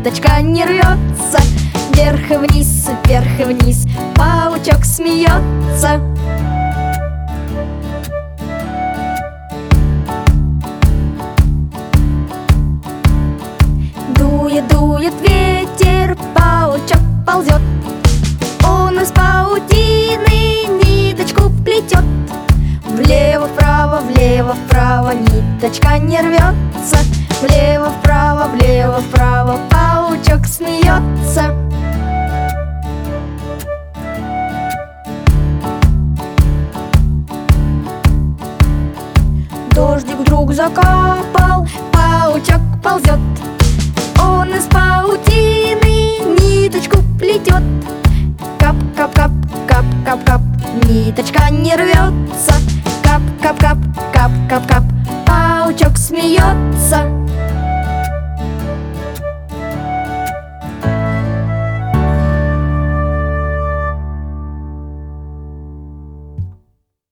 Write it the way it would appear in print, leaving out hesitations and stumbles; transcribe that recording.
ниточка не рвется. Вверх и вниз, паучок смеется. Дует, дует ветер, паучок ползет. Он из паутины ниточку плетет. Влево, вправо, ниточка не рвется. Влево, вправо, паучок смеется. Дождик вдруг закапал, паучок ползет. Он из паутины ниточку плетет. Кап, кап, кап, кап, кап, кап, ниточка не рвется. Кап, кап, кап, кап, кап, кап, паучок смеется.